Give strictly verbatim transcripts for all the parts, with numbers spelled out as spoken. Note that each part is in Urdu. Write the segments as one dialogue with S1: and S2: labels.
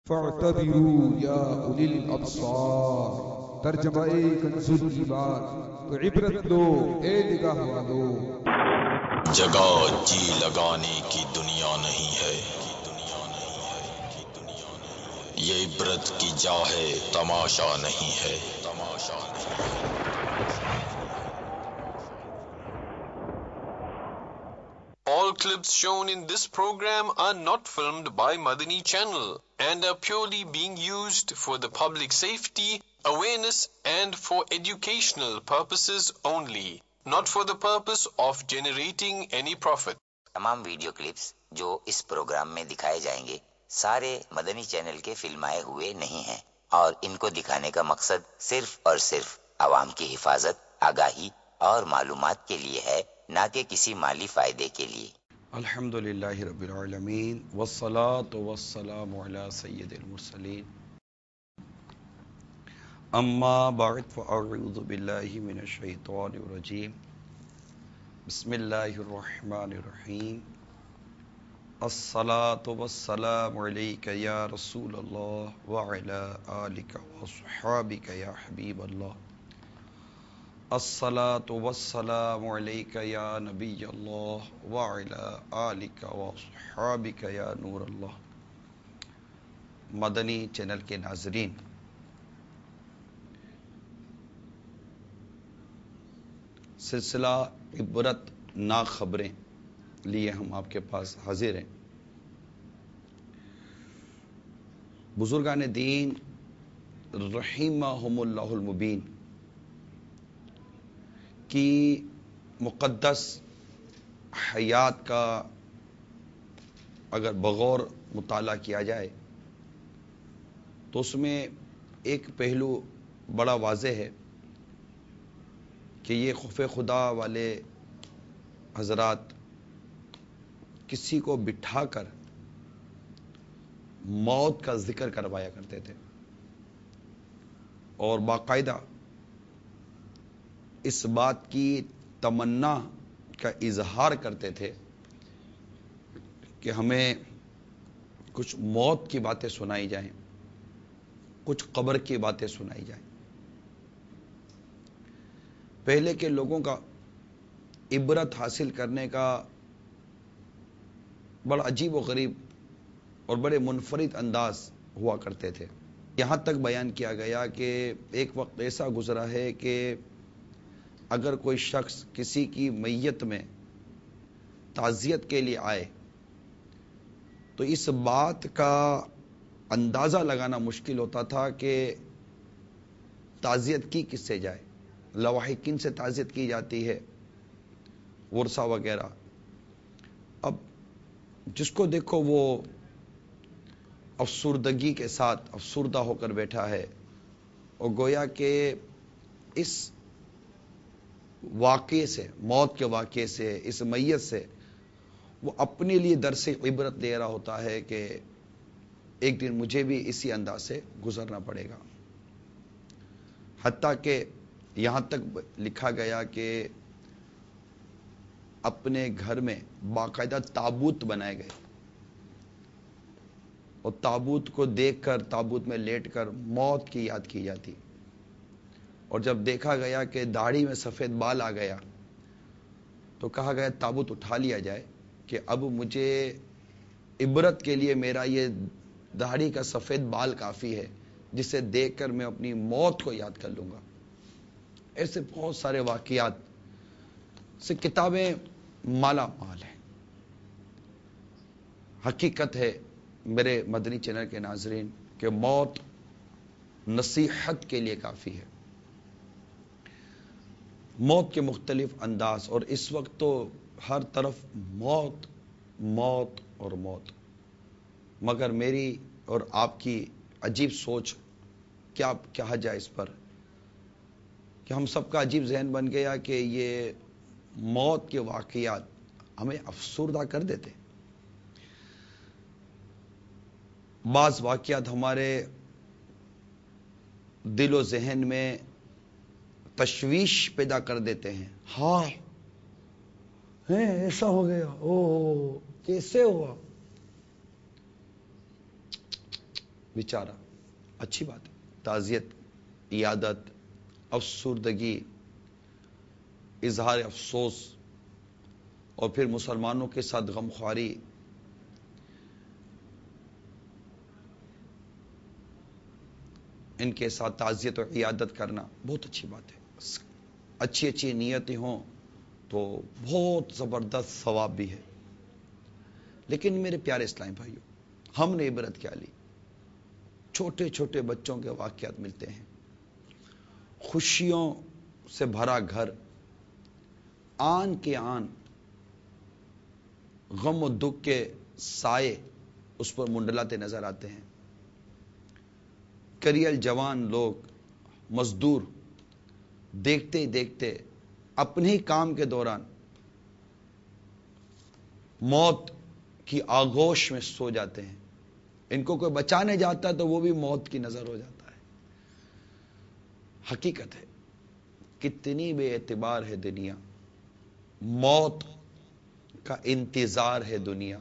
S1: فاعتبروا یا اولی الابصار. ترجمہ کنز الایمان. تو عبرت لو اے نگاہ والو.
S2: جگہ جی لگانے کی دنیا نہیں ہے، یہ عبرت کی جا ہے، تماشا نہیں ہے. All clips shown in this program are not filmed by Madani Channel and are purely being used for the public safety, awareness and for educational purposes only, not for the purpose of generating any profit.
S3: تمام ویڈیو کلپس جو اس پروگرام میں دکھائے جائیں گے سارے مدنی چینل کے فلمائے ہوئے نہیں ہیں اور ان کو دکھانے کا مقصد صرف اور صرف عوام کی حفاظت، آگاہی اور معلومات کے لیے ہے، نہ کہ کسی مالی فائدے کے لیے.
S4: الحمدللہ رب العالمین والصلاة والسلام علی سید المرسلین. اما بعد فاعوذ باللہ من الشیطان الرجیم. بسم اللہ الرحمن الرحیم. الصلاة والسلام علیک یا رسول اللہ وعلی آلک واصحابک یا حبیب اللہ. الصلاة والسلام علیک یا نبی اللہ وعلی آلک واصحابک یا نور اللہ. مدنی چینل کے ناظرین، سلسلہ عبرت نا خبریں لیے ہم آپ کے پاس حاضر ہیں. بزرگان دین رحمہم اللہ المبین کی مقدس حیات کا اگر بغور مطالعہ کیا جائے تو اس میں ایک پہلو بڑا واضح ہے کہ یہ خوف خدا والے حضرات کسی کو بٹھا کر موت کا ذکر کروایا کرتے تھے اور باقاعدہ اس بات کی تمنا کا اظہار کرتے تھے کہ ہمیں کچھ موت کی باتیں سنائی جائیں، کچھ قبر کی باتیں سنائی جائیں. پہلے کے لوگوں کا عبرت حاصل کرنے کا بڑا عجیب و غریب اور بڑے منفرد انداز ہوا کرتے تھے. یہاں تک بیان کیا گیا کہ ایک وقت ایسا گزرا ہے کہ اگر کوئی شخص کسی کی میت میں تعزیت کے لیے آئے تو اس بات کا اندازہ لگانا مشکل ہوتا تھا کہ تعزیت کی کس سے جائے، لواحقین سے تعزیت کی جاتی ہے، ورثہ وغیرہ. اب جس کو دیکھو وہ افسردگی کے ساتھ افسردہ ہو کر بیٹھا ہے اور گویا کہ اس واقعے سے، موت کے واقعے سے، اس میت سے وہ اپنے لیے درس عبرت دے رہا ہوتا ہے کہ ایک دن مجھے بھی اسی انداز سے گزرنا پڑے گا. حتیٰ کہ یہاں تک لکھا گیا کہ اپنے گھر میں باقاعدہ تابوت بنائے گئے اور تابوت کو دیکھ کر، تابوت میں لیٹ کر موت کی یاد کی جاتی. اور جب دیکھا گیا کہ داڑھی میں سفید بال آ گیا تو کہا گیا تابوت اٹھا لیا جائے کہ اب مجھے عبرت کے لیے میرا یہ داڑھی کا سفید بال کافی ہے جسے دیکھ کر میں اپنی موت کو یاد کر لوں گا. ایسے بہت سارے واقعات سے کتابیں مالا مال ہیں. حقیقت ہے میرے مدنی چینل کے ناظرین کہ موت نصیحت کے لیے کافی ہے. موت کے مختلف انداز، اور اس وقت تو ہر طرف موت موت اور موت. مگر میری اور آپ کی عجیب سوچ، کیا کہا جائے اس پر، کہ ہم سب کا عجیب ذہن بن گیا کہ یہ موت کے واقعات ہمیں افسردہ کر دیتے. بعض واقعات ہمارے دل و ذہن میں تشویش پیدا کر دیتے ہیں. ہاں ایسا ہو گیا، او کیسے ہوا؟ بیچارہ، اچھی بات ہے، تعزیت، عیادت، افسردگی، اظہار افسوس، اور پھر مسلمانوں کے ساتھ غمخواری، ان کے ساتھ تعزیت اور عیادت کرنا بہت اچھی بات ہے. اچھی اچھی نیتیں ہوں تو بہت زبردست ثواب بھی ہے. لیکن میرے پیارے اسلامی بھائیوں، ہم نے عبرت کیا لی؟ چھوٹے چھوٹے بچوں کے واقعات ملتے ہیں، خوشیوں سے بھرا گھر، آن کے آن غم و دکھ کے سائے اس پر منڈلاتے نظر آتے ہیں. کریل جوان لوگ، مزدور، دیکھتے ہی دیکھتے اپنے ہی کام کے دوران موت کی آغوش میں سو جاتے ہیں. ان کو کوئی بچانے جاتا ہے تو وہ بھی موت کی نظر ہو جاتا ہے. حقیقت ہے کتنی بے اعتبار ہے دنیا، موت کا انتظار ہے دنیا.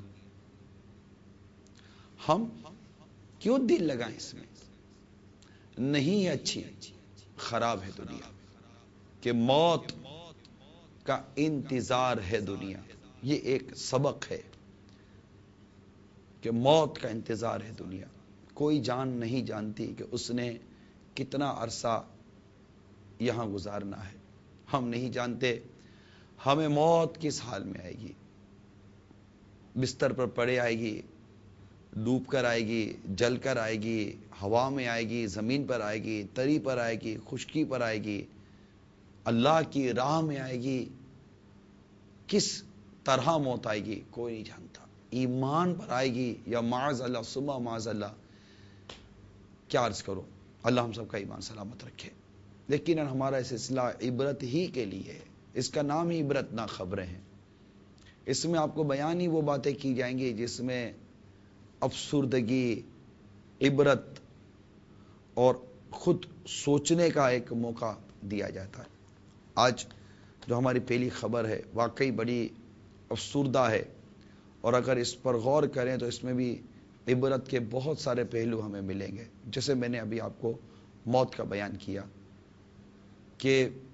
S4: ہم کیوں دل لگائیں اس میں؟ نہیں اچھی، خراب ہے دنیا کہ موت کا انتظار ہے دنیا. یہ ایک سبق ہے کہ موت کا انتظار ہے دنیا. کوئی جان نہیں جانتی کہ اس نے کتنا عرصہ یہاں گزارنا ہے. ہم نہیں جانتے ہمیں موت کس حال میں آئے گی. بستر پر پڑے آئے گی، ڈوب کر آئے گی، جل کر آئے گی، ہوا میں آئے گی، زمین پر آئے گی، تری پر آئے گی، خشکی پر آئے گی، اللہ کی راہ میں آئے گی. کس طرح موت آئے گی کوئی نہیں جانتا. ایمان پر آئے گی یا معاذ اللہ ثم معاذ اللہ، کیا عرض کرو، اللہ ہم سب کا ایمان سلامت رکھے. لیکن ہمارا سلسلہ عبرت ہی کے لیے ہے. اس کا نام ہی عبرت نہ خبریں ہیں. اس میں آپ کو بیان ہی وہ باتیں کی جائیں گی جس میں افسردگی، عبرت اور خود سوچنے کا ایک موقع دیا جاتا ہے. آج جو ہماری پہلی خبر ہے واقعی بڑی افسردہ ہے، اور اگر اس پر غور کریں تو اس میں بھی عبرت کے بہت سارے پہلو ہمیں ملیں گے. جیسے میں نے ابھی آپ کو موت کا بیان کیا کہ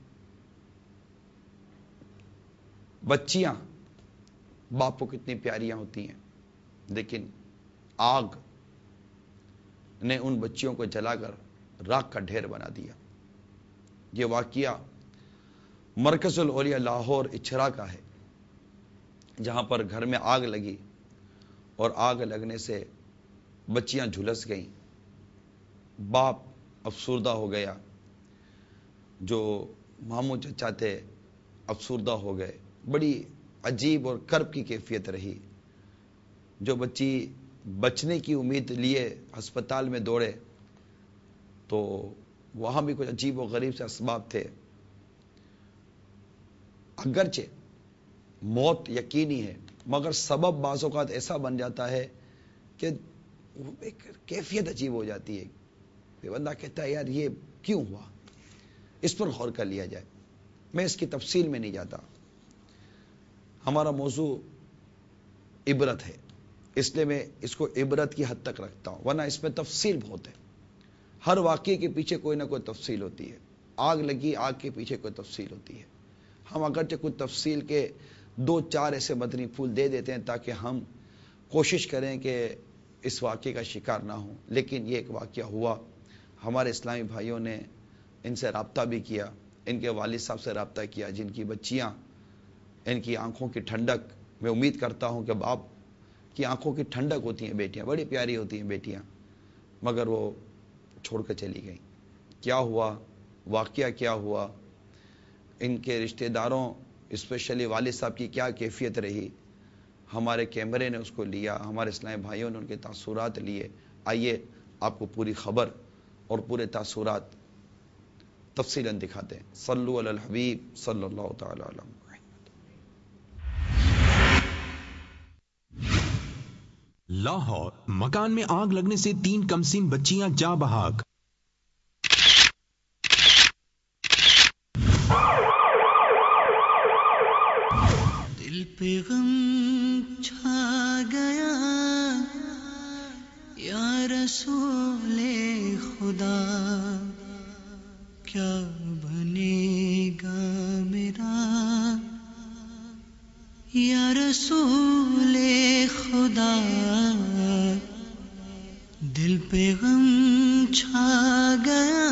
S4: بچیاں باپ کو کتنی پیاریاں ہوتی ہیں، لیکن آگ نے ان بچیوں کو جلا کر راکھ کا ڈھیر بنا دیا. یہ واقعہ مرکز الاولیاء لاہور اچھرا کا ہے، جہاں پر گھر میں آگ لگی اور آگ لگنے سے بچیاں جھلس گئیں. باپ افسردہ ہو گیا، جو ماموں چچا تھے افسردہ ہو گئے. بڑی عجیب اور کرب کی کیفیت رہی. جو بچی بچنے کی امید لیے ہسپتال میں دوڑے تو وہاں بھی کچھ عجیب و غریب سے اسباب تھے. اگرچہ موت یقینی ہے مگر سبب بعض اوقات ایسا بن جاتا ہے کہ ایک کیفیت عجیب ہو جاتی ہے کہ بندہ کہتا ہے یار یہ کیوں ہوا. اس پر غور کر لیا جائے. میں اس کی تفصیل میں نہیں جاتا، ہمارا موضوع عبرت ہے، اس لیے میں اس کو عبرت کی حد تک رکھتا ہوں، ورنہ اس میں تفصیل بہت ہے. ہر واقعے کے پیچھے کوئی نہ کوئی تفصیل ہوتی ہے. آگ لگی، آگ کے پیچھے کوئی تفصیل ہوتی ہے. ہم اگرچہ کچھ تفصیل کے دو چار ایسے مدنی پھول دے دیتے ہیں تاکہ ہم کوشش کریں کہ اس واقعے کا شکار نہ ہوں. لیکن یہ ایک واقعہ ہوا. ہمارے اسلامی بھائیوں نے ان سے رابطہ بھی کیا، ان کے والد صاحب سے رابطہ کیا، جن کی بچیاں، ان کی آنکھوں کی ٹھنڈک، میں امید کرتا ہوں کہ باپ کی آنکھوں کی ٹھنڈک ہوتی ہیں بیٹیاں، بڑی پیاری ہوتی ہیں بیٹیاں، مگر وہ چھوڑ کر چلی گئیں. کیا ہوا، واقعہ کیا ہوا، ان کے رشتہ داروں اسپیشلی والد صاحب کی کیا کیفیت رہی، ہمارے کیمرے نے اس کو لیا، ہمارے اسلامی بھائیوں نے ان کے تاثرات لیے. آئیے آپ کو پوری خبر اور پورے تاثرات تفصیلاً دکھاتے ہیں. صلو علی الحبیب صلی اللہ تعالی علیہ.
S5: لاہور، مکان میں آگ لگنے سے تین کمسین بچیاں جاں بحق.
S6: دل پہ غم چھا گیا یا رسول رسول خدا کیا بنے گا میرا، یا رسول خدا دل پہ غم چھا گیا،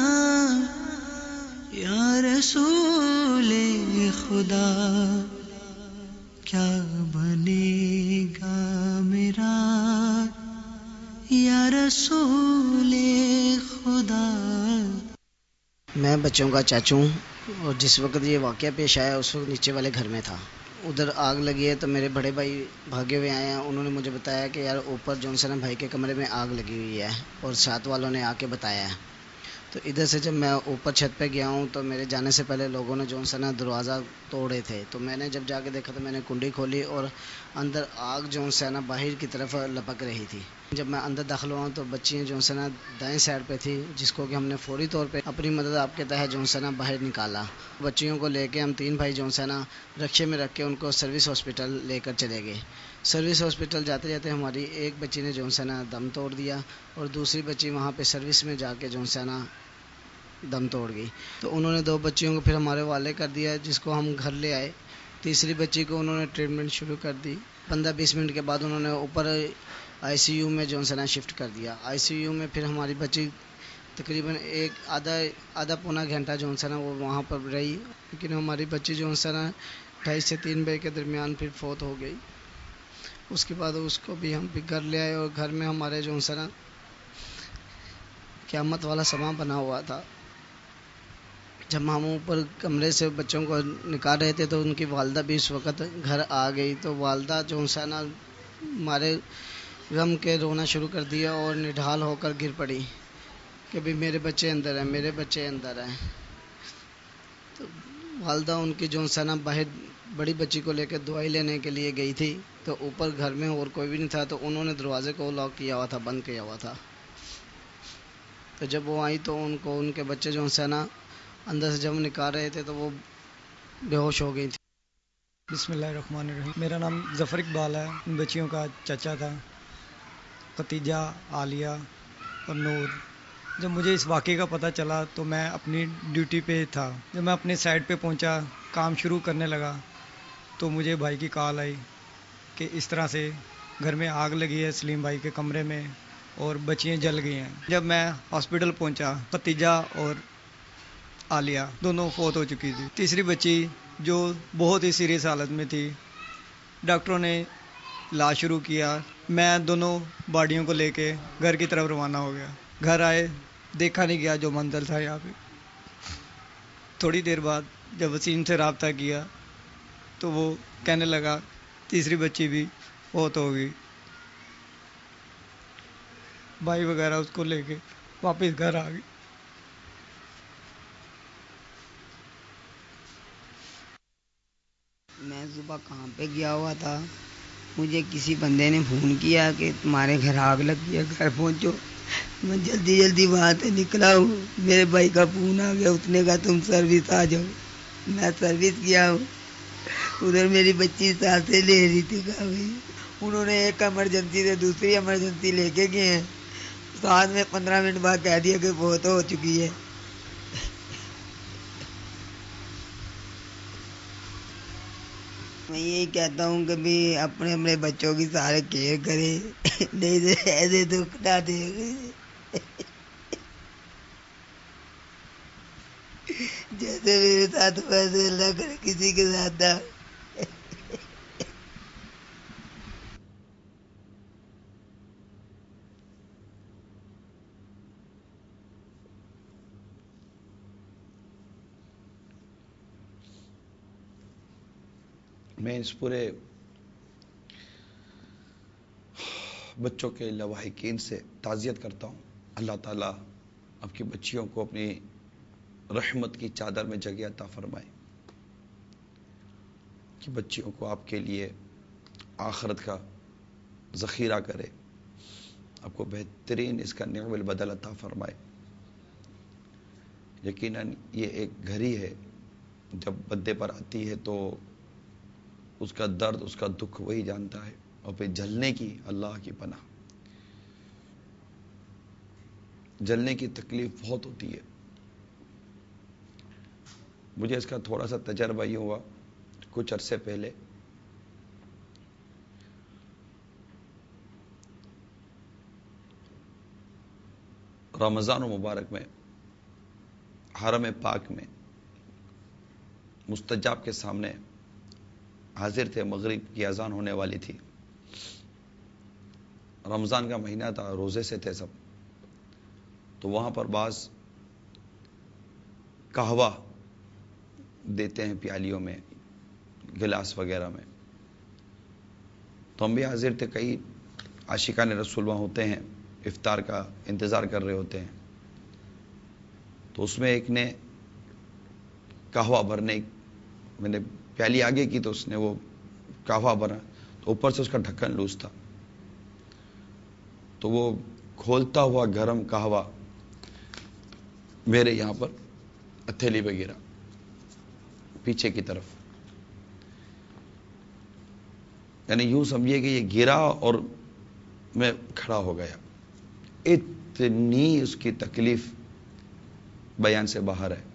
S6: یا رسول خدا کیا بنے گا میرا، یا رسول خدا۔
S7: میں بچوں کا چاچو ہوں، اور جس وقت یہ واقعہ پیش آیا اس وقت نیچے والے گھر میں تھا، ادھر آگ لگی ہے تو میرے بڑے بھائی بھاگے ہوئے آئے ہیں، انہوں نے مجھے بتایا کہ یار اوپر جون سنا بھائی کے کمرے میں آگ لگی ہوئی ہے، اور ساتھ والوں نے آ کے بتایا ہے۔ تو ادھر سے جب میں اوپر چھت پہ گیا ہوں تو میرے جانے سے پہلے لوگوں نے جون سنا دروازہ توڑے تھے، تو میں نے جب جا کے دیکھا تو میں نے کنڈی کھولی اور اندر آگ جون سنا باہر کی طرف لپک رہی تھی۔ جب میں اندر داخل ہوا تو بچیاں جون سنا دائیں سائڈ پہ تھی، جس کو کہ ہم نے فوری طور پہ اپنی مدد آپ کے تحت جون سنا باہر نکالا۔ بچیوں کو لے کے ہم تین بھائی جون سنا رکشے میں رکھ کے ان کو سروس ہاسپٹل لے کر چلے گئے۔ سروس ہاسپٹل جاتے جاتے ہماری ایک بچی نے جون سنا دم توڑ دیا، اور دوسری بچی وہاں پہ سروس میں جا کے جون سنا دم توڑ گئی۔ تو انہوں نے دو بچیوں کو پھر ہمارے والے کر دیا، جس کو ہم گھر لے آئے۔ تیسری بچی کو انہوں نے ٹریٹمنٹ شروع کر دی۔ پندرہ بیس منٹ کے بعد انہوں نے اوپر آئی سی یو میں جون سنا شفٹ کر دیا۔ آئی سی یو میں پھر ہماری بچی تقریباً ایک آدھا آدھا پونا گھنٹہ جون سنا وہ وہاں پر رہی، لیکن ہماری بچی جون سنا ڈھائی سے تین بجے کے درمیان پھر فوت ہو گئی۔ اس کے بعد اس کو بھی ہم بھی گھر لے آئے، اور گھر میں ہمارے جون سنا قیامت والا سماں بنا ہوا تھا۔ جب ہم اوپر کمرے سے بچوں کو نکال رہے تھے تو ان کی والدہ بھی اس وقت گھر آ گئی، تو والدہ جون سنا ہمارے غم کے رونا شروع کر دیا اور نڈھال ہو کر گر پڑی کہ بھی میرے بچے اندر ہیں، میرے بچے اندر ہیں۔ تو والدہ ان کی جون سنا باہر بڑی بچی کو لے کے دوائی لینے کے لیے گئی تھی، تو اوپر گھر میں اور کوئی بھی نہیں تھا، تو انہوں نے دروازے کو لاک کیا ہوا تھا، بند کیا ہوا تھا۔ تو جب وہ آئی تو ان کو ان کے بچے جون سنا اندر سے جب نکال رہے تھے تو وہ بے ہوش ہو گئی تھی۔
S8: بسم اللہ الرحمن الرحیم۔ میرا نام ظفر اقبال ہے، ان بچیوں کا چچا تھا، ختیجہ، عالیہ اور نور۔ جب مجھے اس واقعے کا پتہ چلا تو میں اپنی ڈیوٹی پہ تھا۔ جب میں اپنے سائٹ پہ پہنچا، کام شروع کرنے لگا تو مجھے بھائی کی کال آئی کہ اس طرح سے گھر میں آگ لگی ہے سلیم بھائی کے کمرے میں اور بچیاں جل گئی ہیں۔ جب میں ہاسپٹل پہنچا، ختیجہ اور عالیہ دونوں فوت ہو چکی تھی۔ تیسری بچی جو بہت ہی سیریس حالت میں تھی، ڈاکٹروں نے علاج شروع کیا۔ میں دونوں باڈیوں کو لے کے گھر کی طرف روانہ ہو گیا۔ گھر آئے، دیکھا نہیں گیا جو منظر تھا یہاں پہ۔ تھوڑی دیر بعد جب وسیم سے رابطہ کیا تو وہ کہنے لگا تیسری بچی بھی فوت ہو گئی۔ بھائی وغیرہ اس کو لے کے واپس گھر آ گئی۔
S9: میں صبح کام پہ گیا ہوا تھا، مجھے کسی بندے نے فون کیا کہ تمہارے گھر آگ لگی ہے، گھر پہنچو۔ میں جلدی جلدی وہاں سے نکلا ہوں، میرے بھائی کا فون آ گیا، اس نے کہا تم سروس آ جاؤ۔ میں سروس گیا ہوں، ادھر میری بچی سانسیں لے رہی تھی، کہا بھائی انہوں نے ایک ایمرجنسی سے دوسری ایمرجنسی لے کے گئے ہیں، ساتھ میں پندرہ منٹ بعد کہہ دیا کہ بہت ہو چکی ہے۔ میں یہی کہتا ہوں کہ بھی اپنے اپنے بچوں کی سارے کیئر کرے، نہیں تو ایسے دکھ نہ دے۔ جیسے میرے ساتھ ویسے اللہ کرے کسی کے ساتھ نہ۔
S4: میں اس پورے بچوں کے لواحقین سے تعزیت کرتا ہوں۔ اللہ تعالیٰ آپ کی بچیوں کو اپنی رحمت کی چادر میں جگہ عطا فرمائے، کہ بچیوں کو آپ کے لیے آخرت کا ذخیرہ کرے، آپ کو بہترین اس کا نعم البدل عطا فرمائے۔ یقیناً یہ ایک گھڑی ہے، جب بندے پر آتی ہے تو اس کا درد، اس کا دکھ وہی جانتا ہے، اور پھر جلنے کی اللہ کی پناہ۔ جلنے کی تکلیف بہت ہوتی ہے. مجھے اس کا تھوڑا سا تجربہ یہ ہوا کچھ عرصے پہلے. رمضان مبارک میں حرم پاک میں مستجاب کے سامنے حاضر تھے. مغرب کی اذان ہونے والی تھی. رمضان کا مہینہ تھا, روزے سے تھے سب. تو وہاں پر بعض قہوہ دیتے ہیں پیالیوں میں, گلاس وغیرہ میں. تو ہم بھی حاضر تھے. کئی عاشقان رسول وہاں ہوتے ہیں, افطار کا انتظار کر رہے ہوتے ہیں. تو اس میں ایک نے قہوہ بھرنے, میں نے پیالی آگے کی تو اس نے وہ قہوہ بھرا, تو اوپر سے اس کا ڈھکن لوز تھا. تو وہ کھولتا ہوا گرم قہوہ میرے یہاں پر ہتھیلی پہ گرا, پیچھے کی طرف. یعنی یوں سمجھیے کہ یہ گرا اور میں کھڑا ہو گیا. اتنی اس کی تکلیف بیان سے باہر ہے.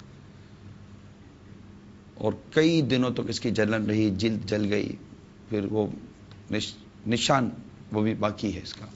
S4: اور کئی دنوں تک اس کی جلن رہی, جلد جل گئی. پھر وہ نش... نشان وہ بھی باقی ہے اس کا.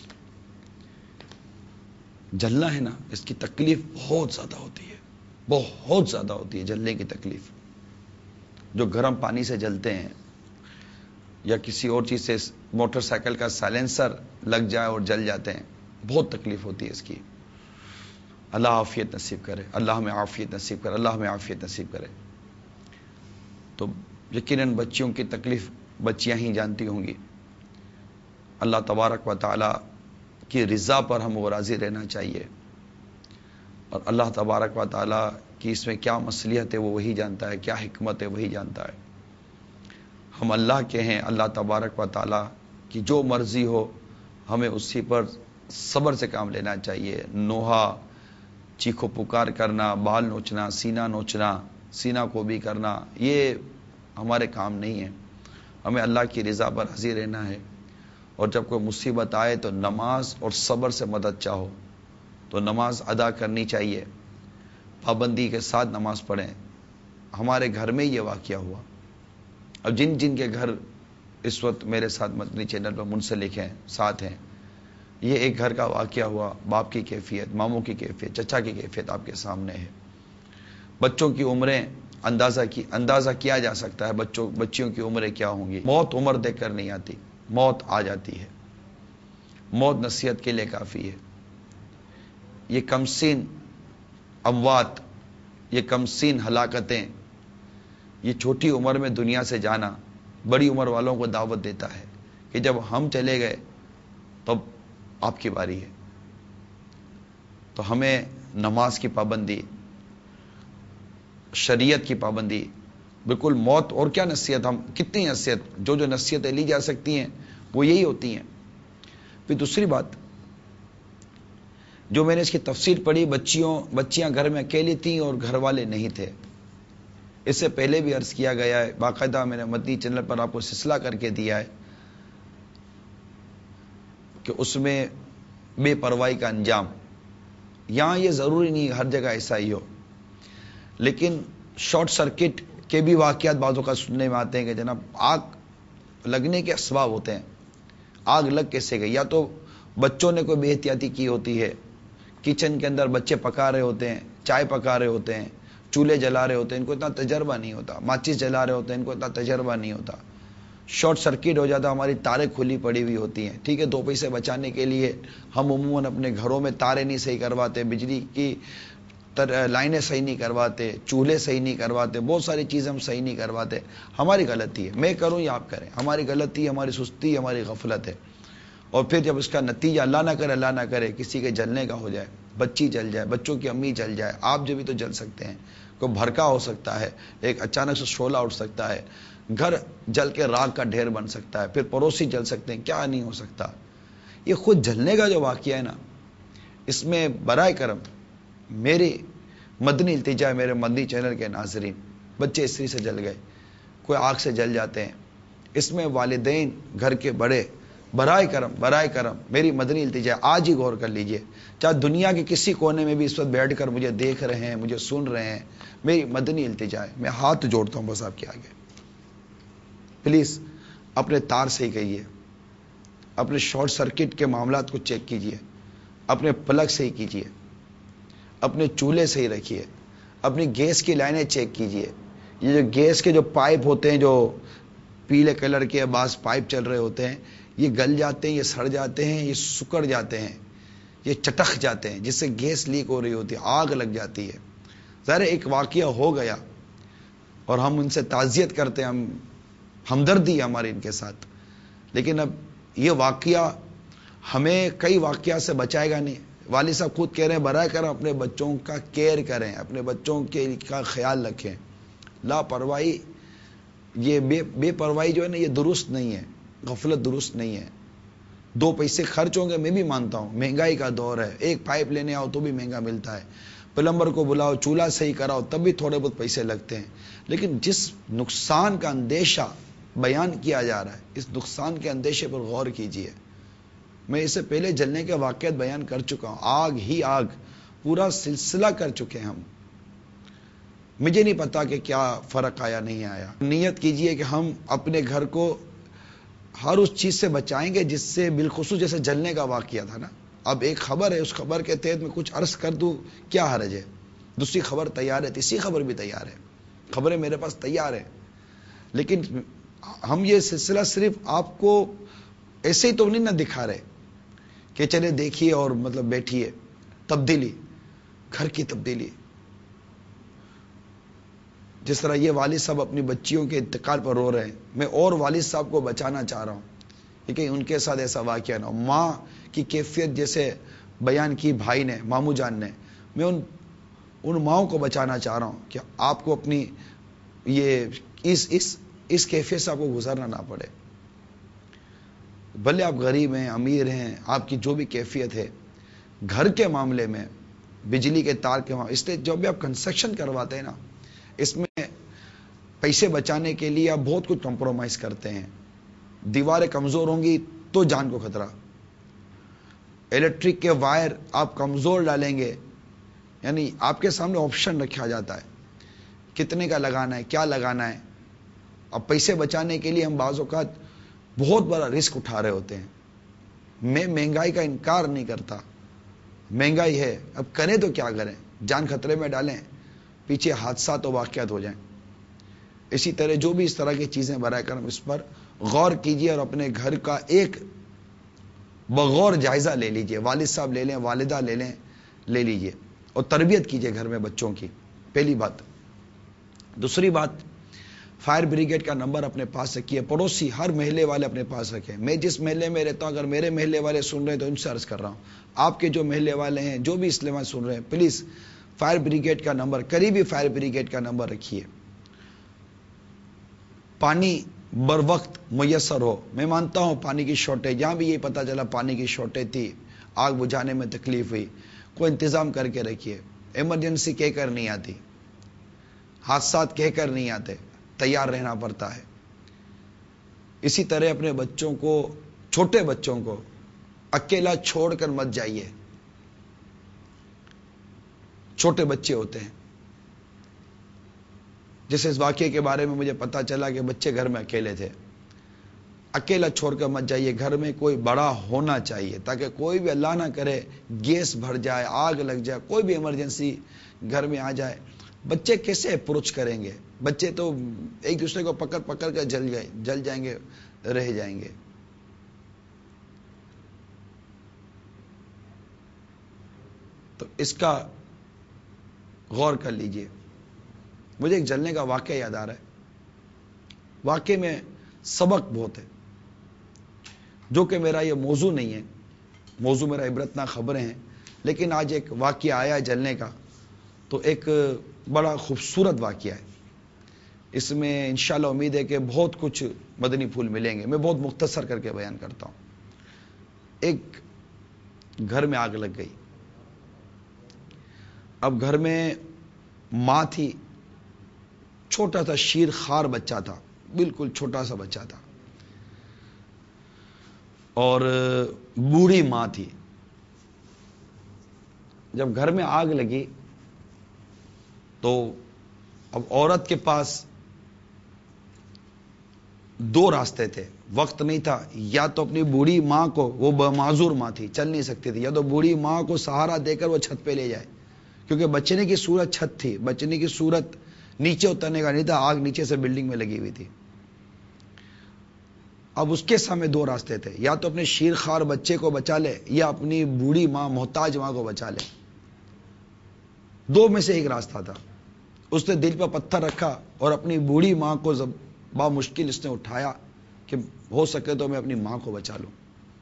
S4: جلنا ہے نا, اس کی تکلیف بہت زیادہ ہوتی ہے, بہت زیادہ ہوتی ہے جلنے کی تکلیف. جو گرم پانی سے جلتے ہیں یا کسی اور چیز سے, موٹر سائیکل کا سائلنسر لگ جائے اور جل جاتے ہیں, بہت تکلیف ہوتی ہے اس کی. اللہ عافیت نصیب کرے, اللہ میں عافیت نصیب کرے, اللہ میں عافیت نصیب کرے. تو یقیناً بچیوں کی تکلیف بچیاں ہی جانتی ہوں گی. اللہ تبارک و تعالی کی رضا پر ہم وہ راضی رہنا چاہیے. اور اللہ تبارک و تعالی کی اس میں کیا مصلحت ہے وہ وہی جانتا ہے, کیا حکمت ہے وہی جانتا ہے. ہم اللہ کے ہیں, اللہ تبارک و تعالی کی جو مرضی ہو ہمیں اسی پر صبر سے کام لینا چاہیے. نوحہ, چیخو پکار کرنا, بال نوچنا, سینہ نوچنا, سینہ کو بھی کرنا, یہ ہمارے کام نہیں ہے. ہمیں اللہ کی رضا پر راضی رہنا ہے. اور جب کوئی مصیبت آئے تو نماز اور صبر سے مدد چاہو, تو نماز ادا کرنی چاہیے, پابندی کے ساتھ نماز پڑھیں. ہمارے گھر میں یہ واقعہ ہوا. اب جن جن کے گھر اس وقت میرے ساتھ مدنی چینل پر منسلک ہیں, ساتھ ہیں, یہ ایک گھر کا واقعہ ہوا. باپ کی کیفیت, ماموں کی کیفیت, چچا کی کیفیت آپ کے سامنے ہے. بچوں کی عمریں اندازہ کی اندازہ کیا جا سکتا ہے. بچوں بچیوں کی عمریں کیا ہوں گی. موت عمر دیکھ کر نہیں آتی, موت آ جاتی ہے. موت نصیحت کے لیے کافی ہے. یہ کمسین اموات, یہ کمسین ہلاکتیں, یہ چھوٹی عمر میں دنیا سے جانا بڑی عمر والوں کو دعوت دیتا ہے کہ جب ہم چلے گئے تب آپ کی باری ہے. تو ہمیں نماز کی پابندی, شریعت کی پابندی, بالکل موت اور کیا نصیحت, ہم کتنی نصیحت, جو جو نصیحتیں لی جا سکتی ہیں وہ یہی ہوتی ہیں. پھر دوسری بات, جو میں نے اس کی تفسیر پڑھی, بچیوں بچیاں گھر میں اکیلی تھیں اور گھر والے نہیں تھے. اس سے پہلے بھی عرض کیا گیا ہے, باقاعدہ میں نے مدنی چینل پر آپ کو سلسلہ کر کے دیا ہے کہ اس میں بے پرواہی کا انجام. یہاں یہ ضروری نہیں ہر جگہ ایسا ہی ہو, لیکن شارٹ سرکٹ کے بھی واقعات بعضوں کا سننے میں آتے ہیں کہ جناب آگ لگنے کے اسباب ہوتے ہیں. آگ لگ کیسے گئی؟ یا تو بچوں نے کوئی بے احتیاطی کی ہوتی ہے, کچن کے اندر بچے پکا رہے ہوتے ہیں, چائے پکا رہے ہوتے ہیں, چولہے جلا رہے ہوتے ہیں, ان کو اتنا تجربہ نہیں ہوتا, ماچس جلا رہے ہوتے ہیں, ان کو اتنا تجربہ نہیں ہوتا. شارٹ سرکٹ ہو جاتا, ہماری تاریں کھلی پڑی ہوئی ہوتی ہیں. ٹھیک ہے, دو پیسے بچانے کے لیے ہم عموماً اپنے گھروں میں تاریں نہیں صحیح کرواتے, بجلی کی لائنیں صحیح نہیں کرواتے, چولہے صحیح نہیں کرواتے, بہت ساری چیزیں ہم صحیح نہیں کرواتے. ہماری غلطی ہے, میں کروں یا آپ کریں, ہماری غلطی, ہماری سستی, ہماری غفلت ہے. اور پھر جب اس کا نتیجہ اللہ نہ کرے اللہ نہ کرے کسی کے جلنے کا ہو جائے, بچی جل جائے, بچوں کی امی جل جائے, آپ جو بھی تو جل سکتے ہیں, کوئی بھڑکا ہو سکتا ہے, ایک اچانک سے شعلہ اٹھ سکتا ہے, گھر جل کے راگ کا ڈھیر بن سکتا ہے, پھر پڑوسی جل سکتے ہیں, کیا نہیں ہو سکتا. یہ خود جلنے کا جو واقعہ ہے نا, اس میں برائے کرم میری مدنی التجا ہے, میرے مدنی چینل کے ناظرین, بچے استری سے جل گئے, کوئی آگ سے جل جاتے ہیں, اس میں والدین, گھر کے بڑے برائے کرم برائے کرم میری مدنی التجا، آج ہی غور کر لیجئے، چاہے دنیا کے کسی کونے میں بھی اس وقت بیٹھ کر مجھے دیکھ رہے ہیں، مجھے سن رہے ہیں، میری مدنی التجا ہے، میں ہاتھ جوڑتا ہوں بس آپ کے آگے، پلیز اپنے تار صحیح کیجیے، اپنے شارٹ سرکٹ کے معاملات کو چیک کیجیے، اپنے پلگ صحیح کیجیے، اپنے چولہے صحیح رکھیے، اپنی گیس کی لائنیں چیک کیجیے، یہ جو گیس کے جو پائپ ہوتے ہیں جو پیلے کلر کے بعض پائپ چل رہے ہوتے ہیں، یہ گل جاتے ہیں، یہ سڑ جاتے ہیں، یہ سکڑ جاتے ہیں، یہ چٹخ جاتے ہیں، جس سے گیس لیک ہو رہی ہوتی ہے، آگ لگ جاتی ہے۔ ظاہر ایک واقعہ ہو گیا اور ہم ان سے تعزیت کرتے ہیں، ہم ہمدردی ہے ہماری ان کے ساتھ، لیکن اب یہ واقعہ ہمیں کئی واقعات سے بچائے گا نہیں۔ والد صاحب خود کہہ رہے ہیں برائے کرم اپنے بچوں کا کیئر کریں، اپنے بچوں کے کا خیال رکھیں، لاپرواہی یہ بے بے پرواہی جو ہے نا یہ درست نہیں ہے، غفلت درست نہیں ہے۔ دو پیسے خرچ ہوں گے میں بھی مانتا ہوں، مہنگائی کا دور ہے، ایک پائپ لینے آؤ تو بھی مہنگا ملتا ہے، پلمبر کو بلاؤ چولہا صحیح کراؤ تب بھی تھوڑے بہت پیسے لگتے ہیں، لیکن جس نقصان کا اندیشہ بیان کیا جا رہا ہے اس نقصان کے اندیشے پر غور کیجیے۔ میں اس سے پہلے جلنے کے واقعات بیان کر چکا ہوں، آگ ہی آگ پورا سلسلہ کر چکے ہیں ہم، مجھے نہیں پتا کہ کیا فرق آیا نہیں آیا۔ نیت کیجئے کہ ہم اپنے گھر کو ہر اس چیز سے بچائیں گے جس سے بالخصوص جیسے جلنے کا واقعہ تھا نا، اب ایک خبر ہے، اس خبر کے تحت میں کچھ عرض کر دوں کیا حرج ہے، دوسری خبر تیار ہے، تیسری خبر بھی تیار ہے، خبریں میرے پاس تیار ہیں، لیکن ہم یہ سلسلہ صرف آپ کو ایسے ہی تو نہیں نہ دکھا رہے کہ چلے دیکھیے اور مطلب بیٹھیے۔ تبدیلی، گھر کی تبدیلی، جس طرح یہ والد صاحب اپنی بچیوں کے انتقال پر رو رہے ہیں، میں اور والد صاحب کو بچانا چاہ رہا ہوں کہ ان کے ساتھ ایسا واقعہ نہ ہو۔ ماں کی کیفیت جیسے بیان کی بھائی نے، مامو جان نے، میں ان ان ماؤں کو بچانا چاہ رہا ہوں کہ آپ کو اپنی یہ اس اس اس کیفیت سے آپ کو گزرنا نہ پڑے۔ بھلے آپ غریب ہیں، امیر ہیں، آپ کی جو بھی کیفیت ہے، گھر کے معاملے میں، بجلی کے تار کے معاملے، اس لیے جو بھی آپ کنسٹرکشن کرواتے ہیں نا، اس میں پیسے بچانے کے لیے آپ بہت کچھ کمپرومائز کرتے ہیں۔ دیواریں کمزور ہوں گی تو جان کو خطرہ، الیکٹرک کے وائر آپ کمزور ڈالیں گے، یعنی آپ کے سامنے آپشن رکھا جاتا ہے کتنے کا لگانا ہے، کیا لگانا ہے۔ اب پیسے بچانے کے لیے ہم بعض اوقات بہت بڑا رسک اٹھا رہے ہوتے ہیں۔ میں مہنگائی کا انکار نہیں کرتا، مہنگائی ہے، اب کریں تو کیا کریں، جان خطرے میں ڈالیں، پیچھے حادثات و واقعات ہو جائیں۔ اسی طرح جو بھی اس طرح کی چیزیں برائے کرم اس پر غور کیجئے اور اپنے گھر کا ایک بغور جائزہ لے لیجئے، والد صاحب لے لیں، والدہ لے لیں، لے لیجئے اور تربیت کیجئے گھر میں بچوں کی، پہلی بات۔ دوسری بات، فائر بریگیڈ کا نمبر اپنے پاس رکھیے، پڑوسی ہر محلے والے اپنے پاس رکھیں۔ میں جس محلے میں رہتا ہوں اگر میرے محلے والے سن رہے ہیں تو ان سے عرض کر رہا ہوں، آپ کے جو محلے والے ہیں جو بھی اسلام سن رہے ہیں پلیز فائر بریگیڈ کا نمبر، قریبی فائر بریگیڈ کا نمبر رکھیے۔ پانی بر وقت میسر ہو، میں مانتا ہوں پانی کی شارٹیج، جہاں بھی یہ پتا چلا پانی کی شارٹیج تھی، آگ بجھانے میں تکلیف ہوئی، کوئی انتظام کر کے رکھیے۔ ایمرجنسی کہہ کر نہیں آتی، حادثات کہہ کر نہیں آتے، تیار رہنا پڑتا ہے۔ اسی طرح اپنے بچوں کو، چھوٹے بچوں کو اکیلا چھوڑ کر مت جائیے۔ چھوٹے بچے ہوتے ہیں، جیسے اس واقعے کے بارے میں مجھے پتا چلا کہ بچے گھر میں اکیلے تھے، اکیلا چھوڑ کر مت جائیے، گھر میں کوئی بڑا ہونا چاہیے تاکہ کوئی بھی اللہ نہ کرے گیس بھر جائے، آگ لگ جائے، کوئی بھی ایمرجنسی گھر میں آ جائے، بچے کیسے اپروچ کریں گے؟ بچے تو ایک دوسرے کو پکڑ پکڑ کر جل گئے جل جائیں گے، رہ جائیں گے۔ تو اس کا غور کر لیجئے۔ مجھے ایک جلنے کا واقعہ یاد آ رہا ہے، واقعے میں سبق بہت ہے، جو کہ میرا یہ موضوع نہیں ہے، موضوع میرا عبرتناک خبریں ہیں، لیکن آج ایک واقعہ آیا جلنے کا تو ایک بڑا خوبصورت واقعہ ہے، اس میں انشاءاللہ امید ہے کہ بہت کچھ مدنی پھول ملیں گے۔ میں بہت مختصر کر کے بیان کرتا ہوں۔ ایک گھر میں آگ لگ گئی، اب گھر میں ماں تھی، چھوٹا سا شیر خوار بچہ تھا، بالکل چھوٹا سا بچہ تھا، اور بوڑھی ماں تھی. جب گھر میں آگ لگی تو اب عورت کے پاس دو راستے تھے, وقت نہیں تھا. یا تو اپنی بوڑھی ماں کو, وہ معذور ماں تھی, چل نہیں سکتی تھی, یا تو بوڑھی ماں کو سہارا دے کر وہ چھت پہ لے جائے, کیونکہ بچنے کی صورت چھت تھی, بچنے کی صورت نیچے اترنے کا نہیں تھا, آگ نیچے سے بلڈنگ میں لگی ہوئی تھی. اب اس کے سامنے دو راستے تھے, یا تو اپنے شیر خوار بچے کو بچا لے یا اپنی بوڑھی ماں محتاج ماں کو بچا لے. دو میں سے ایک راستہ تھا. اس نے دل پر پتھر رکھا اور اپنی بوڑھی ماں کو با مشکل اس نے اٹھایا کہ ہو سکے تو میں اپنی ماں کو بچا لوں.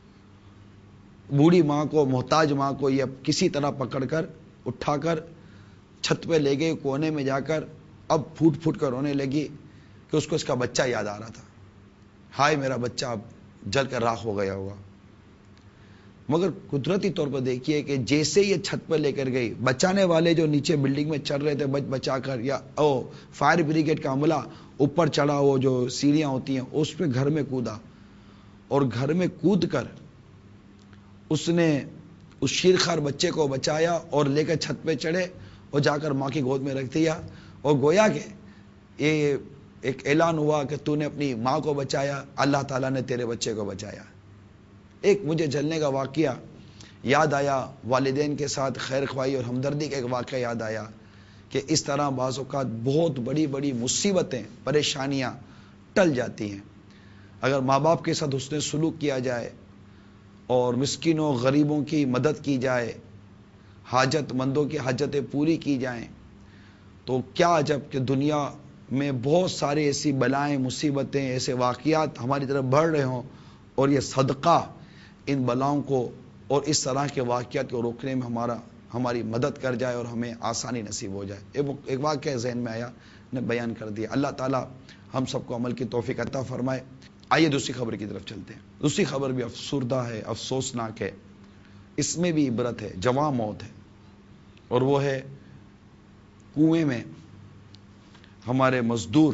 S4: بوڑھی ماں کو, محتاج ماں کو یہ کسی طرح پکڑ کر اٹھا کر چھت پہ لے گئی, کونے میں جا کر اب پھوٹ پھوٹ کر رونے لگی کہ اس کو اس کا بچہ یاد آ رہا تھا. ہائے میرا بچہ اب جل کر راکھ ہو گیا ہوگا. مگر قدرتی طور پر دیکھیے کہ جیسے یہ چھت پر لے کر گئی, بچانے والے جو نیچے بلڈنگ میں چڑھ رہے تھے بچ بچا کر, یا او فائر بریگیڈ کا عملہ اوپر چڑھا, وہ جو سیڑھیاں ہوتی ہیں اس پہ گھر میں کودا, اور گھر میں کود کر اس نے اس شیرخوار بچے کو بچایا اور لے کر چھت پہ چڑھے اور جا کر ماں کی گود میں رکھ دیا. اور گویا کہ یہ ایک اعلان ہوا کہ تو نے اپنی ماں کو بچایا, اللہ تعالیٰ نے تیرے بچے کو بچایا. ایک مجھے جلنے کا واقعہ یاد آیا, والدین کے ساتھ خیر خواہی اور ہمدردی کا ایک واقعہ یاد آیا کہ اس طرح بعض اوقات بہت بڑی بڑی مصیبتیں, پریشانیاں ٹل جاتی ہیں اگر ماں باپ کے ساتھ حسن سلوک کیا جائے اور مسکینوں غریبوں کی مدد کی جائے, حاجت مندوں کی حاجتیں پوری کی جائیں. تو کیا عجب کہ دنیا میں بہت سارے ایسی بلائیں, مصیبتیں, ایسے واقعات ہماری طرف بڑھ رہے ہوں, اور یہ صدقہ ان بلاؤں کو اور اس طرح کے واقعات کو روکنے میں ہمارا ہماری مدد کر جائے اور ہمیں آسانی نصیب ہو جائے. ایک واقعہ ذہن میں آیا, نے بیان کر دیا. اللہ تعالیٰ ہم سب کو عمل کی توفیق عطا فرمائے. آئیے دوسری خبر کی طرف چلتے ہیں. دوسری خبر بھی افسردہ ہے, افسوسناک ہے, اس میں بھی عبرت ہے, جواں موت ہے, اور وہ ہے کنویں میں ہمارے مزدور,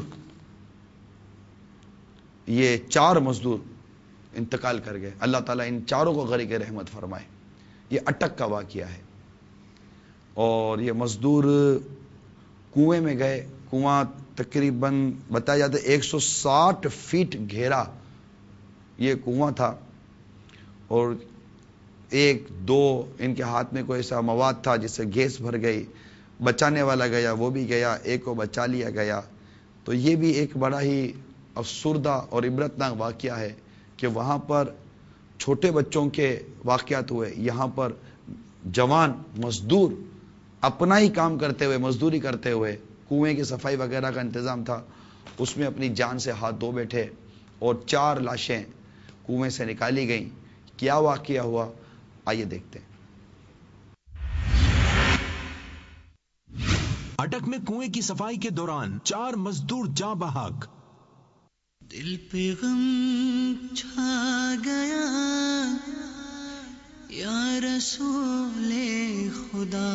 S4: یہ چار مزدور انتقال کر گئے. اللہ تعالیٰ ان چاروں کو غریق رحمت فرمائے. یہ اٹک کا واقعہ ہے, اور یہ مزدور کنویں میں گئے. کنواں تقریباً بتایا جاتا ہے ایک سو ساٹھ فیٹ گھیرا یہ کنواں تھا, اور ایک دو ان کے ہاتھ میں کوئی ایسا مواد تھا جس سے گیس بھر گئی. بچانے والا گیا, وہ بھی گیا, ایک کو بچا لیا گیا. تو یہ بھی ایک بڑا ہی افسردہ اور عبرتناک واقعہ ہے کہ وہاں پر چھوٹے بچوں کے واقعات ہوئے, یہاں پر جوان مزدور اپنا ہی کام کرتے ہوئے, مزدوری کرتے ہوئے, کنویں کی صفائی وغیرہ کا انتظام تھا, اس میں اپنی جان سے ہاتھ دھو بیٹھے, اور چار لاشیں کنویں سے نکالی گئیں. کیا واقعہ ہوا آئیے دیکھتے ہیں.
S5: اٹک میں کنویں کی صفائی کے دوران چار مزدور جاں بحق.
S6: دل پہ غم چھا گیا یا رسول خدا,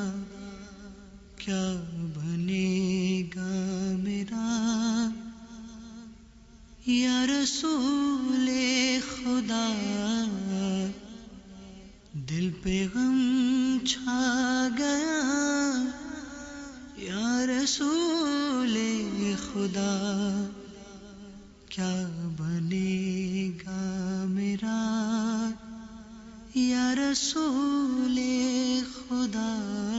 S6: کیا بنے گا میرا یا رسول خدا. دل پہ غم چھا گیا یا رسول خدا, کیا بنے گا میرا یا رسول خدا,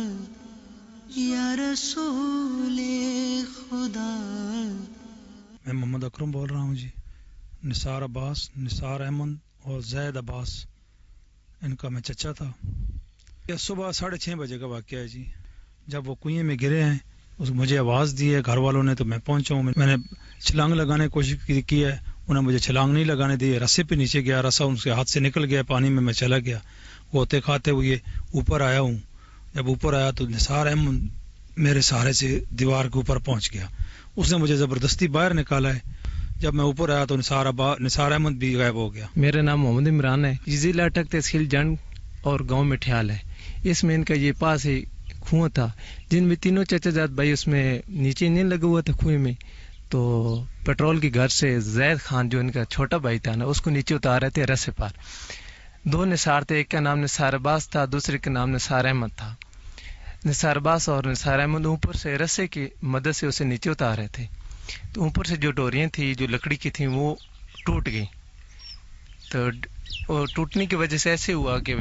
S6: یا رسول خدا.
S10: میں محمد اکرم بول رہا ہوں جی. نثار عباس, نثار احمد اور زید عباس ان کا میں چچا تھا. یہ صبح ساڑھے چھ بجے کا واقعہ ہے جی. جب وہ کنویں میں گرے ہیں اس مجھے آواز دی ہے گھر والوں نے, تو میں پہنچا ہوں. میں نے چھلانگ لگانے کی کوشش کی ہے, انہیں مجھے چھلانگ نہیں لگانے دی. رسے پہ نیچے گیا, رسا ان کے ہاتھ سے نکل گیا پانی میں, میں چلا گیا. وہ ہوتے کھاتے ہوئے اوپر آیا ہوں. جب اوپر آیا تو نثار احمد میرے سہارے سے دیوار کے اوپر پہنچ گیا. اس نے مجھے زبردستی باہر نکالا ہے. جب میں اوپر آیا تو نثار نثار احمد بھی غائب ہو گیا.
S11: میرا نام محمد عمران ہے. ضلع اٹک تحصیل جنگ اور گاؤں میں ٹھیال ہے. اس میں ان کا یہ پاس ہے کنواں تھا, جن میں تینوں چچا جات بھائی اس میں نیچے نہیں لگا ہوا تھا کنویں میں. تو پیٹرول کی گھر سے زید خان جو ان کا چھوٹا بھائی تھا نا اس کو نیچے اتار رہے تھے رسے پر. دو نثار تھے, ایک کا نام نثار عباس تھا, دوسرے کا نام نثار احمد تھا. نثار عباس اور نثار احمد اوپر سے رسے کی مدد سے اسے نیچے اتار رہے تھے. تو اوپر سے جو ڈوریاں تھیں جو لکڑی کی تھیں وہ ٹوٹ گئی. تو ٹوٹنے کی وجہ سے ایسے ہوا کہ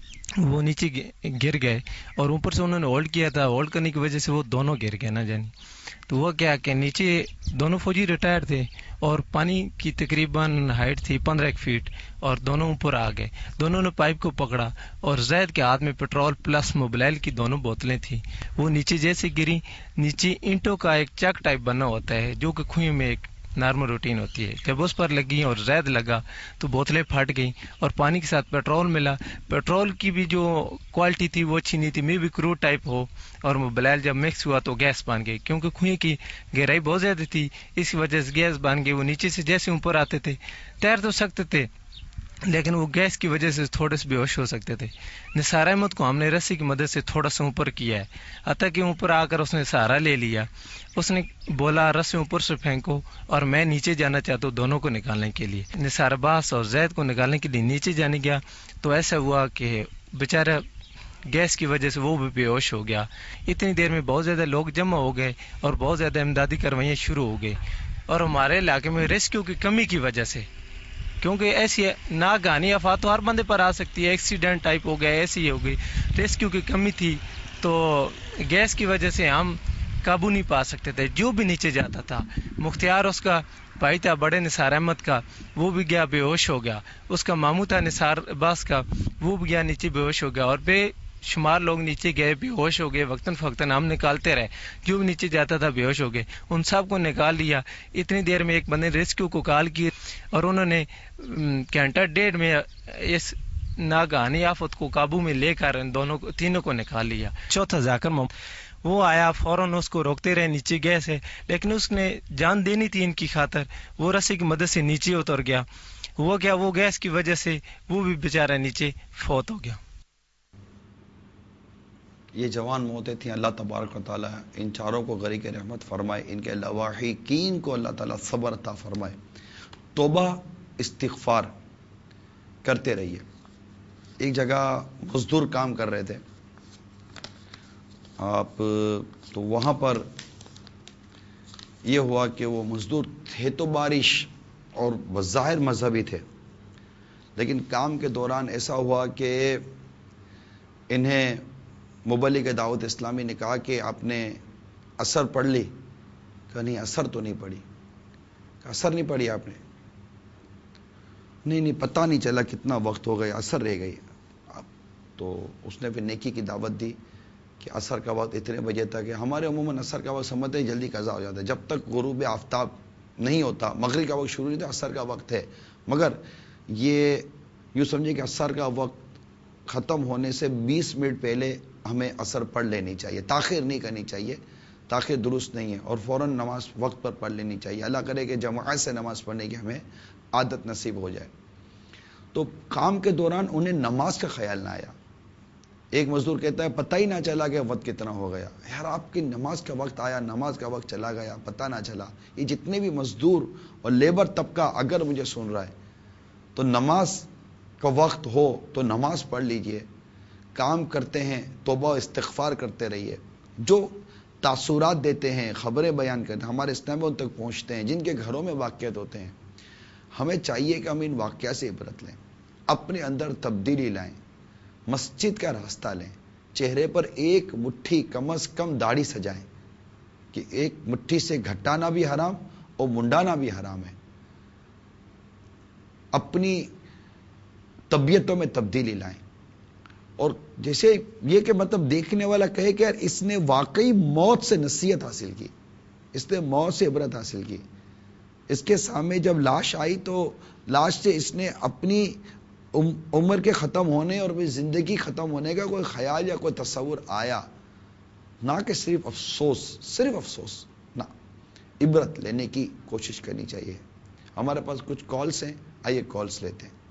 S11: وہ نیچے گر گئے, اور اوپر سے انہوں نے ہولڈ کیا تھا, ہولڈ کرنے کی وجہ سے وہ دونوں گر گئے نہ جانی. تو وہ کیا کہ نیچے دونوں فوجی ریٹائر تھے اور پانی کی تقریباً ہائٹ تھی پندرہ ایک فیٹ, اور دونوں اوپر آ گئے. دونوں نے پائپ کو پکڑا اور زید کے ہاتھ میں پیٹرول پلس موبلائل کی دونوں بوتلیں تھیں. وہ نیچے جیسے گری, نیچے اینٹوں کا ایک چک ٹائپ بنا ہوتا ہے جو کہ کنویں میں ایک نارمل روٹین ہوتی ہے. جب اس پر لگی اور زید لگا تو بوتلیں پھٹ گئیں اور پانی کے ساتھ پیٹرول ملا. پیٹرول کی بھی جو کوالٹی تھی وہ اچھی نہیں تھی, میں بھی کرو ٹائپ ہو, اور موبلائل جب مکس ہوا تو گیس بن گئی. کیونکہ کنویں کی گہرائی بہت زیادہ تھی اس کی وجہ سے گیس بن گئی. وہ نیچے سے جیسے اوپر آتے تھے تیر تو سکتے تھے لیکن وہ گیس کی وجہ سے تھوڑے سے بے ہوش ہو سکتے تھے. نثار احمد کو ہم نے رسی کی مدد سے تھوڑا سا اوپر کیا ہے, حتیٰ کہ اوپر آ کر اس نے سہارا لے لیا. اس نے بولا رسی اوپر سے پھینکو, اور میں نیچے جانا چاہتا ہوں دونوں کو نکالنے کے لیے. نثار عباس اور زید کو نکالنے کے لیے نیچے جانے گیا تو ایسا ہوا کہ بیچارہ گیس کی وجہ سے وہ بھی بے ہوش ہو گیا. اتنی دیر میں بہت زیادہ لوگ جمع ہو گئے اور بہت زیادہ امدادی کاروائیاں شروع ہو گئی. اور ہمارے علاقے میں ریسکیو کی کمی کی وجہ سے, کیونکہ ایسی ناگہانی آفات تو ہر بندے پر آ سکتی ہے, ایکسیڈنٹ ٹائپ ہو گیا, ایسی ہو گئی, ریسکیو کی کمی تھی تو گیس کی وجہ سے ہم قابو نہیں پا سکتے تھے. جو بھی نیچے جاتا تھا, مختار اس کا بھائی تھا بڑے نثار احمد کا, وہ بھی گیا بے ہوش ہو گیا. اس کا ماموں تھا نثار عباس کا, وہ بھی گیا نیچے بے ہوش ہو گیا. اور بے شمار لوگ نیچے گئے بے ہوش ہو گئے. وقتاً فوقتاً ہم نکالتے رہے, جو بھی نیچے جاتا تھا بے ہوش ہو گئے. ان سب کو نکال لیا. اتنی دیر میں ایک بندے ریسکیو کو کال کی اور انہوں نے گھنٹہ ڈیڑھ میں اس ناگہانی آفت کو قابو میں لے کر ان دونوں کو تینوں کو نکال لیا. چوتھا ذاکر محمد وہ آیا, فوراً اس کو روکتے رہے, نیچے گئے سے, لیکن اس نے جان دینی تھی ان کی خاطر. وہ رسی کی مدد سے نیچے اتر گیا. وہ کیا وہ گیس کی وجہ سے وہ بھی بیچارہ نیچے فوت ہو گیا.
S4: یہ جوان موتیں تھیں. اللہ تبارک و تعالیٰ ان چاروں کو غریق رحمت فرمائے, ان کے لواحقین کو اللہ تعالیٰ صبر عطا فرمائے. توبہ استغفار کرتے رہیے. ایک جگہ مزدور کام کر رہے تھے آپ, تو وہاں پر یہ ہوا کہ وہ مزدور تھے تو بارش اور بظاہر مذہبی تھے, لیکن کام کے دوران ایسا ہوا کہ انہیں مبلغ دعوت اسلامی نے کہا کہ آپ نے اثر پڑھ لی. کہا نہیں اثر تو نہیں پڑھی. کہا اثر نہیں پڑھی آپ نے؟ نہیں نہیں پتہ نہیں چلا کتنا وقت ہو گیا, اثر رہ گئی. تو اس نے پھر نیکی کی دعوت دی کہ اثر کا وقت اتنے بجے تک ہے. ہمارے عموماً اثر کا وقت سمجھتے ہیں جلدی قضا ہو جاتا ہے, جب تک غروب آفتاب نہیں ہوتا. مغرب کا وقت شروع نہیں تھا, اثر کا وقت ہے, مگر یہ یوں سمجھے کہ اثر کا وقت ختم ہونے سے بیس منٹ پہلے ہمیں اثر پڑھ لینی چاہیے. تاخیر نہیں کرنی چاہیے, تاخیر درست نہیں ہے, اور فوراً نماز وقت پر پڑھ لینی چاہیے. اللہ کرے کہ جماعت سے نماز پڑھنے کی ہمیں عادت نصیب ہو جائے. تو کام کے دوران انہیں نماز کا خیال نہ آیا. ایک مزدور کہتا ہے پتہ ہی نہ چلا کہ وقت کتنا ہو گیا. یار آپ کی نماز کا وقت آیا, نماز کا وقت چلا گیا, پتہ نہ چلا. یہ جتنے بھی مزدور اور لیبر طبقہ اگر مجھے سن رہا ہے تو نماز کا وقت ہو تو نماز پڑھ لیجئے. کام کرتے ہیں توبہ استغفار کرتے رہیے. جو تاثرات دیتے ہیں, خبریں بیان کرتے ہیں, ہمارے اسلام ان تک پہنچتے ہیں, جن کے گھروں میں واقعات ہوتے ہیں, ہمیں چاہیے کہ ہم ان واقعات سے عبرت لیں, اپنے اندر تبدیلی لائیں, مسجد کا راستہ لیں, چہرے پر ایک مٹھی کم از کم داڑھی سجائیں کہ ایک مٹھی سے گھٹانا بھی حرام اور منڈانا بھی حرام ہے. اپنی طبیعتوں میں تبدیلی لائیں. اور جیسے یہ کہ مطلب دیکھنے والا کہے کہ یار اس نے واقعی موت سے نصیحت حاصل کی, اس نے موت سے عبرت حاصل کی. اس کے سامنے جب لاش آئی تو لاش سے اس نے اپنی عمر کے ختم ہونے اور زندگی ختم ہونے کا کوئی خیال یا کوئی تصور آیا, نہ کہ صرف افسوس, صرف افسوس نہ, عبرت لینے کی کوشش کرنی چاہیے. ہمارے پاس کچھ کالز ہیں, آئیے کالز لیتے ہیں.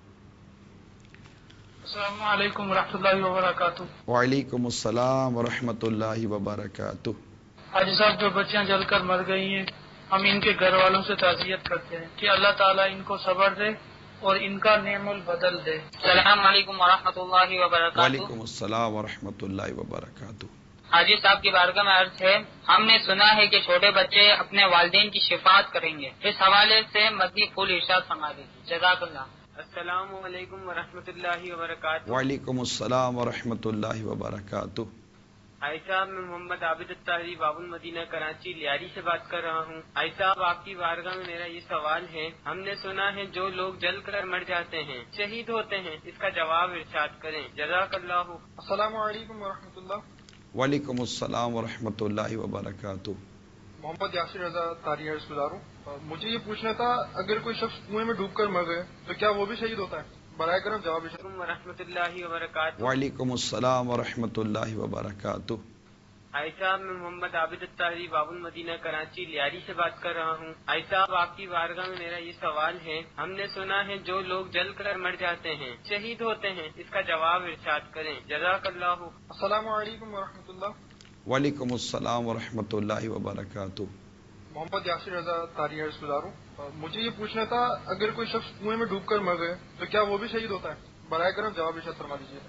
S12: السلام علیکم ورحمۃ اللہ وبرکاتہ.
S4: وعلیکم السلام ورحمۃ اللہ وبرکاتہ.
S12: حاجی صاحب جو بچیاں جل کر مر گئی ہیں हम इनके घर वालों से ताज़ियत करते हैं कि अल्लाह ताला इनको सब्र दे और इनका नेमुल बदल दे।
S13: अस्सलाम वालेकुम वरहमतुल्लाहि वबरकातुहू।
S4: वालेकुम अस्सलाम वरहमतुल्लाहि वबरकातुहू।
S13: हाजी साहब की बारगाह में अर्ज है, हमने सुना है कि छोटे बच्चे अपने वालिदैन की शिफात करेंगे, इस हवाले से मदनी फूल इरशाद फरमा दीजिए। जज़ाकल्लाह।
S14: अस्सलामु अलैकुम वरहमतुल्लाहि वबरकातुहू।
S4: वालेकुम अस्सलाम वरहमतुल्लाहि वबरकातुहू।
S14: आई साहब, मैं मोहम्मद आबिद अत्तारी बाबुल मदीना कराची लियारी से बात कर रहा हूँ। आई साहब, आपकी बारगाह में मेरा ये सवाल है, हमने सुना है जो लोग जल कर मर जाते हैं शहीद होते हैं, इसका जवाब इरशाद करें। जज़ाकल्लाहु।
S15: अस्सलामु अलैकुम वरहमतुल्लाह।
S4: वालेकुम अस्सलाम वरहमतुल्लाहि वबरकातुहू।
S15: मोहम्मद यासिर रजा तारी अर्ज गुजार हूँ। मुझे ये पूछना था, अगर कोई शख्स कुएं में डूब कर मर गए तो क्या वो भी शहीद होता है? बराए करम जवाब
S14: वरहमतुल्लाहि वबरकातुहू।
S4: वालेकुम अस्सलाम वरहमतुल्लाहि वबरकातुहू।
S14: आई साहब, मैं मोहम्मद आबिद अत्तारी बाबुल मदीना कराची लियारी से बात कर रहा हूँ। आई साहब, आपकी बारगाह में मेरा ये सवाल है, हमने सुना है जो लोग जल कर मर जाते हैं शहीद होते हैं, इसका जवाब इरशाद करें। जज़ाकल्लाहु।
S15: अस्सलामु अलैकुम वरहमतुल्लाह।
S4: वालेकुम अस्सलाम वरहमतुल्लाहि वबरकातुहू।
S15: मोहम्मद यासिर रजा तारी अर्ज गुजार हूँ। मुझे ये पूछना था, अगर कोई शख्स कुएं में डूब कर मर गए तो क्या वो भी शहीद होता है? बराए करम जवाब इरशाद फरमा दीजिए।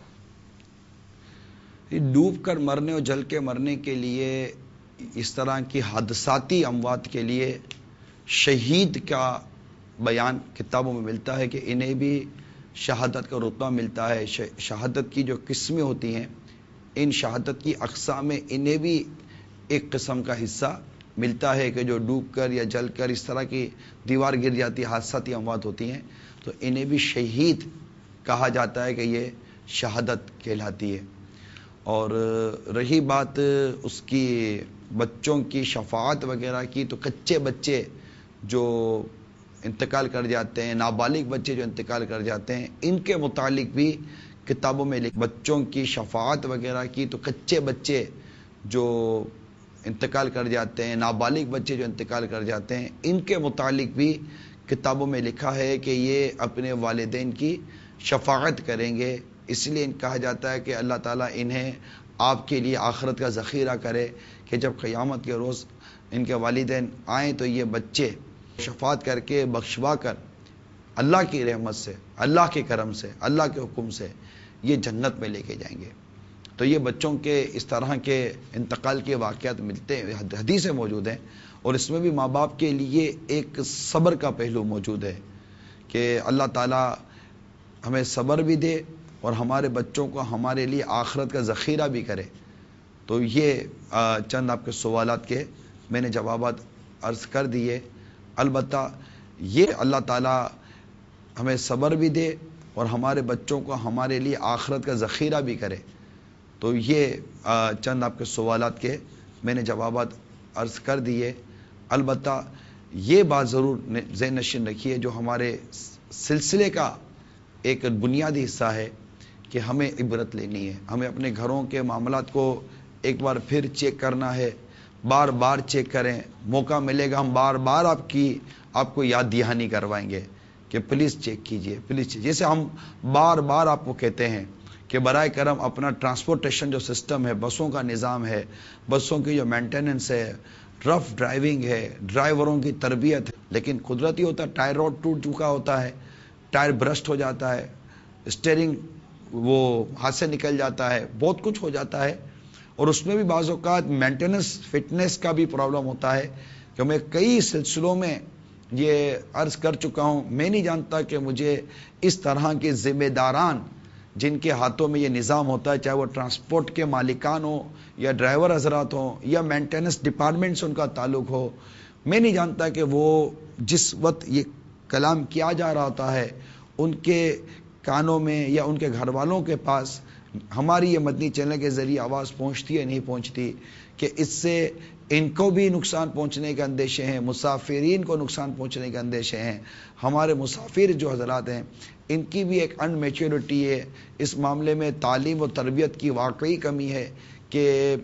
S4: डूब कर मरने और जल के मरने के लिए, इस तरह की हादसाती अमवात के लिए शहीद का बयान किताबों में मिलता है कि इन्हें भी शहादत का रुतबा मिलता है। शहादत की जो किस्में होती हैं, इन शहादत की अक़साम में इन्हें भी एक किस्म का हिस्सा मिलता है कि जो डूब कर या जल कर इस तरह की दीवार गिर जाती है, हादसाती अमवात होती हैं, तो इन्हें भी शहीद कहा जाता है कि ये शहादत कहलाती है। और रही बात उसकी बच्चों की शफाअत वगैरह की, तो कच्चे बच्चे जो इंतकाल कर जाते हैं, नाबालिग बच्चे जो इंतकाल कर जाते हैं, इनके मुतालिक भी किताबों में लिख बच्चों की शफाअत वगैरह की, तो कच्चे बच्चे जो इंतकाल कर जाते हैं, नाबालिग बच्चे जो इंतकाल कर जाते हैं, इनके मुतालिक भी किताबों में लिखा है कि ये अपने वालिदैन की शफाअत करेंगे। इसलिए इन कहा जाता है कि अल्लाह ताला इन्हें आपके लिए आखिरत का ज़ख़ीरा करे कि जब क़यामत के रोज़ इनके वालिदैन आएँ तो ये बच्चे शफाअत करके बख्शवा कर अल्लाह की रहमत से, अल्लाह के करम से, अल्लाह के हुक्म से ये जन्नत में लेके जाएंगे। तो ये बच्चों के इस तरह के इंतकाल के वाक़यात मिलते हैं, हदीसें मौजूद हैं, और इसमें भी माँ बाप के लिए एक सब्र का पहलू मौजूद है कि अल्लाह ताला हमें सब्र भी दे और हमारे बच्चों को हमारे लिए आखिरत का ज़ख़ीरा भी करे। तो ये चंद आपके सवालात के मैंने जवाबात अर्ज़ कर दिए। अलबत्ता ये अल्लाह ताला हमें सब्र भी दे और हमारे बच्चों को हमारे लिए आखिरत का ज़ख़ीरा भी करे। तो ये चंद आपके सवालात के मैंने जवाबात अर्ज़ कर दिए। अलबत्ता ये बात ज़रूर ज़हन नशीन रखिए, जो हमारे सिलसिले का एक बुनियादी हिस्सा है कि हमें इबरत लेनी है, हमें अपने घरों के मामलात को एक बार फिर चेक करना है, बार बार चेक करें। मौका मिलेगा हम बार बार आपकी आपको याद दहानी करवाएंगे कि प्लीज़ चेक कीजिए, प्लीज़ चेक। जैसे हम बार बार आपको कहते हैं कि बराए करम अपना ट्रांसपोर्टेशन जो सिस्टम है, बसों का निज़ाम है, बसों की जो मेंटेनेंस है, रफ ड्राइविंग है, ड्राइवरों की तरबियत है, लेकिन कुदरती होता है टायर रॉड टूट चुका होता है, टायर ब्रस्ट हो जाता है, स्टीयरिंग वो हाथ से निकल जाता है, बहुत कुछ हो जाता है। और उसमें भी बाज़ औक़ात मेंटेनेंस फिटनेस का भी प्रॉब्लम होता है कि मैं कई सिलसिलों में ये अर्ज़ कर चुका हूँ। मैं नहीं जानता कि मुझे इस तरह के ज़िम्मेदारान जिनके हाथों में ये निज़ाम होता है, चाहे वो ट्रांसपोर्ट के मालिकान हो या ड्राइवर हजरात हो या मेंटेनेंस डिपार्टमेंट से उनका ताल्लुक़ हो, मैं नहीं जानता कि वो जिस वक्त ये कलाम किया जा रहा होता है उनके कानों में या उनके घर वालों के पास हमारी ये मदनी चैनल के ज़रिए आवाज़ पहुँचती है नहीं पहुँचती, कि इससे इनको भी नुकसान पहुँचने के अंदेशे हैं, मुसाफिरीन को नुकसान पहुँचने के अंदेशे हैं। हमारे मुसाफिर जो हजरात हैं इनकी भी एक अनमेच्योरिटी है इस मामले में, तालीम व तरबियत की वाकई कमी है कि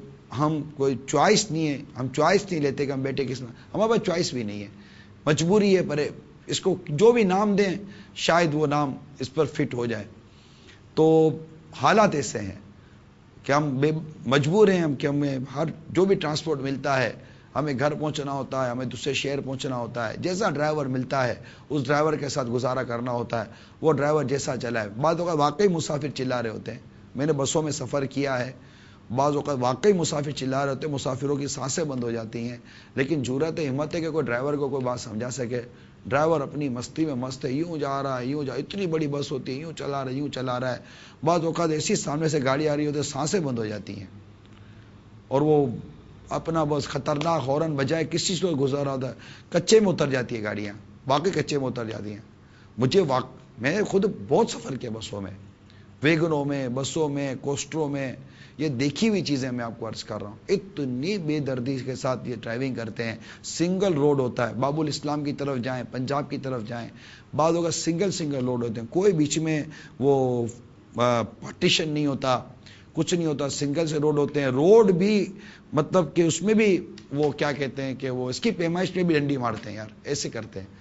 S4: हम कोई चॉइस नहीं है, हम चॉइस नहीं लेते कि हम बेटे किस, हमारे पास चॉइस भी नहीं है, मजबूरी है, पर इसको जो भी नाम दें शायद वो नाम इस पर फिट हो जाए। तो हालात ऐसे हैं कि हम बे मजबूर हैं हम कि हमें हर जो भी ट्रांसपोर्ट मिलता है ہمیں گھر پہنچنا ہوتا ہے, ہمیں دوسرے شہر پہنچنا ہوتا ہے, جیسا ڈرائیور ملتا ہے اس ڈرائیور کے ساتھ گزارا کرنا ہوتا ہے, وہ ڈرائیور جیسا چلائے. بعض اوقات واقعی مسافر چلا رہے ہوتے ہیں, میں نے بسوں میں سفر کیا ہے, بعض اوقات واقعی مسافر چلا رہے ہوتے ہیں, مسافروں کی سانسیں بند ہو جاتی ہیں, لیکن جرأت ہمت ہے کہ کوئی ڈرائیور کو کوئی بات سمجھا سکے. ڈرائیور اپنی مستی میں مست ہے, یوں جا رہا ہے یوں جا, اتنی بڑی بس ہوتی ہے, یوں چلا رہا ہے یوں چلا رہا ہے. بعض اوقات ایسی سامنے سے گاڑی آ رہی ہوتی ہے, سانسیں بند ہو جاتی ہیں, اور وہ اپنا بس خطرناک ہارن بجائے کس چیز کو گزارا ہوتا ہے, کچے میں اتر جاتی ہے گاڑیاں, باقی کچے میں اتر جاتی ہیں. مجھے واق... میں خود بہت سفر کیا بسوں میں, ویگنوں میں, بسوں میں, کوسٹروں میں, یہ دیکھی ہوئی چیزیں میں آپ کو عرض کر رہا ہوں. اتنی بے دردی کے ساتھ یہ ڈرائیونگ کرتے ہیں. سنگل روڈ ہوتا ہے, باب الاسلام کی طرف جائیں, پنجاب کی طرف جائیں, بعض اوقات سنگل سنگل روڈ ہوتے ہیں, کوئی بیچ میں وہ پارٹیشن نہیں ہوتا, کچھ نہیں ہوتا, سنگل سے روڈ ہوتے ہیں. روڈ بھی مطلب کہ اس میں بھی وہ کیا کہتے ہیں کہ وہ اس کی پیمائش میں بھی ڈنڈی مارتے ہیں یار, ایسے کرتے ہیں.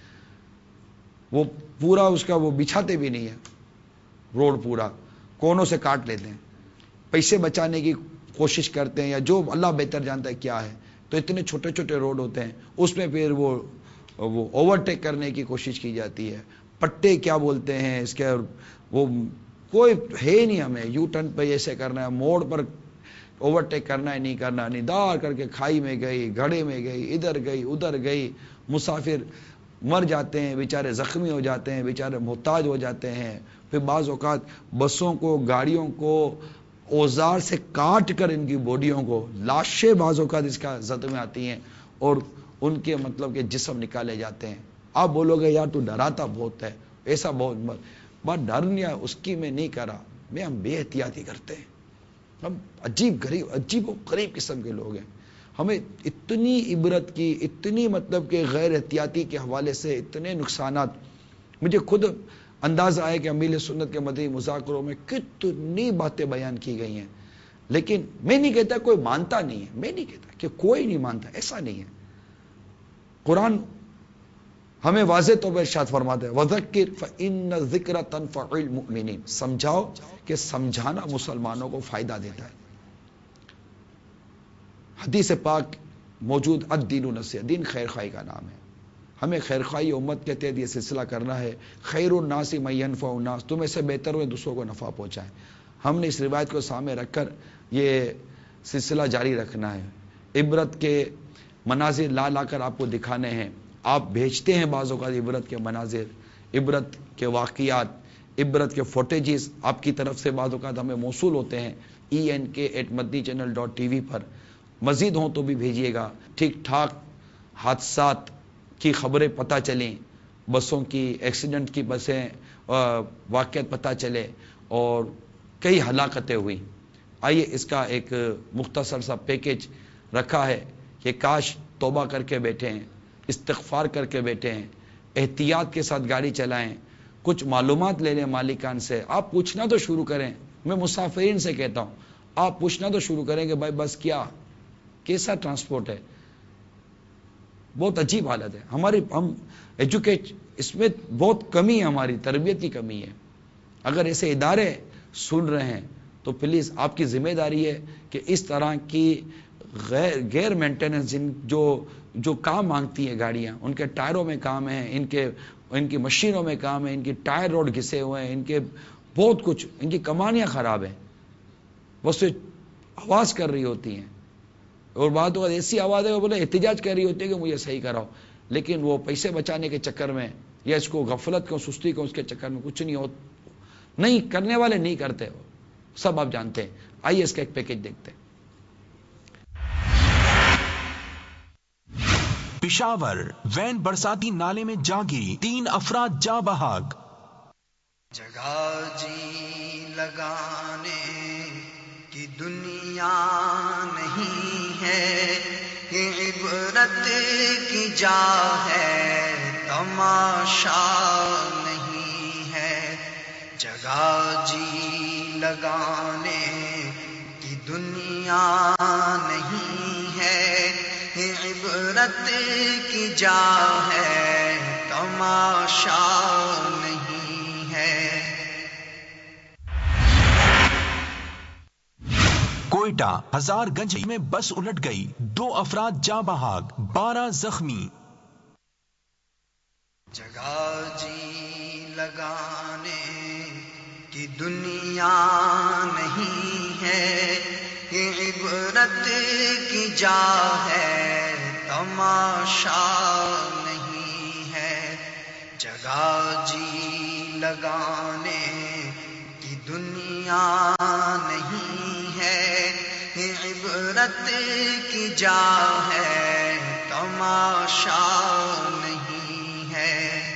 S4: وہ پورا اس کا وہ بچھاتے بھی نہیں ہے روڈ, پورا کونوں سے کاٹ لیتے ہیں, پیسے بچانے کی کوشش کرتے ہیں, یا جو اللہ بہتر جانتا ہے کیا ہے. تو اتنے چھوٹے چھوٹے روڈ ہوتے ہیں, اس میں پھر وہ وہ اوورٹیک کرنے کی کوشش کی جاتی ہے. پٹے کیا بولتے ہیں اس کے, وہ کوئی ہے نہیں, ہمیں یو ٹرن پہ ایسے کرنا ہے, موڑ پر اوورٹیک کرنا ہے نہیں کرنا, ندار کر کے کھائی میں گئی, گھڑے میں گئی, ادھر گئی ادھر گئی. مسافر مر جاتے ہیں بیچارے, زخمی ہو جاتے ہیں بیچارے, محتاج ہو جاتے ہیں. پھر بعض اوقات بسوں کو, گاڑیوں کو اوزار سے کاٹ کر ان کی باڈیوں کو, لاشیں بعض اوقات اس کا زد میں آتی ہیں, اور ان کے مطلب کہ جسم نکالے جاتے ہیں. آپ بولو گے یار تو ڈراتا بہت ہے, ایسا بہت بات ڈر نہیں, اس کی میں نہیں کرا, میں ہم بے احتیاطی کرتے ہیں. ہم عجیب غریب عجیب و غریب قسم کے لوگ ہیں. ہمیں اتنی عبرت کی, اتنی مطلب کہ غیر احتیاطی کے حوالے سے اتنے نقصانات. مجھے خود اندازہ آئے کہ امیل سنت کے مدنی مذاکروں میں کتنی باتیں بیان کی گئی ہیں, لیکن میں نہیں کہتا کوئی مانتا نہیں ہے, میں نہیں کہتا کہ کوئی نہیں مانتا, ایسا نہیں ہے. قرآن ہمیں واضح طور پر ارشاد فرماتا ہے, وَذَكِّرْ فَإِنَّ الذِّكْرَ تَنفَعُ الْمُؤْمِنِينَ, سمجھاؤ کہ سمجھانا مسلمانوں کو فائدہ دیتا ہے. حدیث پاک موجود, الدین النصیحہ, دین خیر خواہی کا نام ہے. ہمیں خیر خواہی امت کے تحت یہ سلسلہ کرنا ہے. خیر الناس من ينفع الناس, تمہیں سے بہتر ہوئے دوسروں کو نفع پہنچائیں. ہم نے اس روایت کو سامنے رکھ کر یہ سلسلہ جاری رکھنا ہے. عبرت کے مناظر لا لا کر آپ کو دکھانے ہیں. آپ بھیجتے ہیں بعض اوقات عبرت کے مناظر, عبرت کے واقعات, عبرت کے فوٹیجز آپ کی طرف سے بعض اوقات ہمیں موصول ہوتے ہیں E N K at Madani channel dot T V پر. مزید ہوں تو بھی بھیجیے گا. ٹھیک ٹھاک حادثات کی خبریں پتہ چلیں, بسوں کی ایکسیڈنٹ کی بسیں واقعات پتہ چلے, اور کئی ہلاکتیں ہوئی. آئیے اس کا ایک مختصر سا پیکج رکھا ہے کہ کاش توبہ کر کے بیٹھے ہیں, استغفار کر کے بیٹھے ہیں, احتیاط کے ساتھ گاڑی چلائیں, کچھ معلومات لے لیں مالکان سے. آپ پوچھنا تو شروع کریں, میں مسافرین سے کہتا ہوں آپ پوچھنا تو شروع کریں کہ بھائی بس کیا کیسا ٹرانسپورٹ ہے. بہت عجیب حالت ہے ہماری, ہم ایجوکیٹ اس میں بہت کمی ہے, ہماری تربیت کی کمی ہے. اگر ایسے ادارے سن رہے ہیں تو پلیز آپ کی ذمہ داری ہے کہ اس طرح کی غیر غیر مینٹیننس جن جو جو کام مانگتی ہیں گاڑیاں, ان کے ٹائروں میں کام ہے, ان کے ان کی مشینوں میں کام ہے, ان کی ٹائر روڈ گھسے ہوئے ہیں, ان کے بہت کچھ, ان کی کمانیاں خراب ہیں, بس آواز کر رہی ہوتی ہیں, اور بات ہوگا ایسی آواز ہے وہ بولے احتجاج کر رہی ہوتی ہے کہ مجھے صحیح کراؤ, لیکن وہ پیسے بچانے کے چکر میں یا اس کو غفلت کو سستی کو اس کے چکر میں کچھ نہیں ہو, نہیں کرنے والے نہیں کرتے, سب آپ جانتے ہیں. آئیے اس کا ایک پیکج دیکھتے ہیں.
S5: پشاور وین برساتی نالے میں جا گری, تین افراد جاں بحق.
S6: جگہ جی لگانے کی دنیا نہیں ہے, یہ عبرت کی جا ہے, تماشا نہیں ہے. جگہ جی لگانے کی دنیا نہیں ہے, یہ عبرت کی جا ہے, تماشا نہیں ہے.
S5: کوئٹہ ہزار گنج میں بس الٹ گئی، دو افراد جاں بحق، بارہ زخمی۔
S6: جگہ جی لگانے کی دنیا نہیں ہے، یہ عبرت کی جا ہے، تماشا نہیں ہے۔ جگہ جی لگانے کی دنیا نہیں ہے، یہ عبرت کی جا ہے، تماشا نہیں ہے۔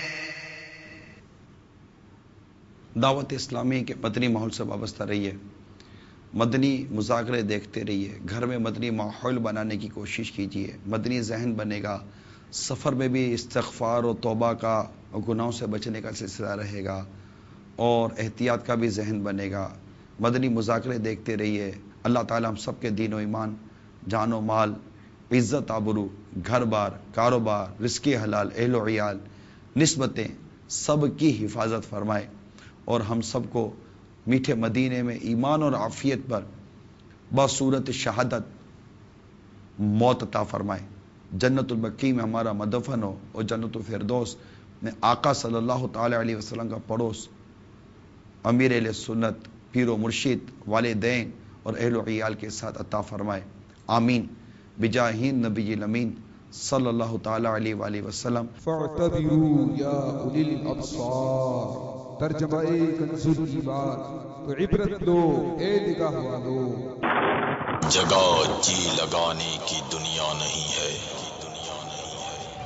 S4: دعوت اسلامی کے مدنی ماحول سے وابستہ رہیے، مدنی مذاکرے دیکھتے رہیے، گھر میں مدنی ماحول بنانے کی کوشش کیجیے، مدنی ذہن بنے گا، سفر میں بھی استغفار و توبہ کا اور گناہوں سے بچنے کا سلسلہ رہے گا، اور احتیاط کا بھی ذہن بنے گا۔ مدنی مذاکرے دیکھتے رہیے۔ اللہ تعالیٰ ہم سب کے دین و ایمان، جان و مال، عزت آبرو، گھر بار، کاروبار، رزق حلال، اہل و عیال، نسبتیں سب کی حفاظت فرمائے، اور ہم سب کو میٹھے مدینے میں ایمان اور عافیت پر بصورت شہادت موت عطا فرمائے۔ جنت البقیع میں ہمارا مدفن ہو، اور جنت الفردوس میں آقا صلی اللہ تعالی علیہ وسلم کا پڑوس امیر اہل سنت، پیر و مرشد، والدین اور اہل و عیال کے ساتھ عطا فرمائے، آمین بجاہ نبی الامین صلی اللہ تعالی علیہ وآلہ وسلم۔
S1: فاعتبروا یا اولی الابصار، ترجمہ کنز الایمان، تو عبرت لو اے نگاہ والو۔
S16: جگہ جی لگانے کی دنیا نہیں ہے،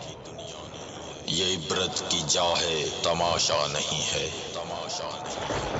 S16: یہ عبرت کی جا ہے، تماشا نہیں ہے۔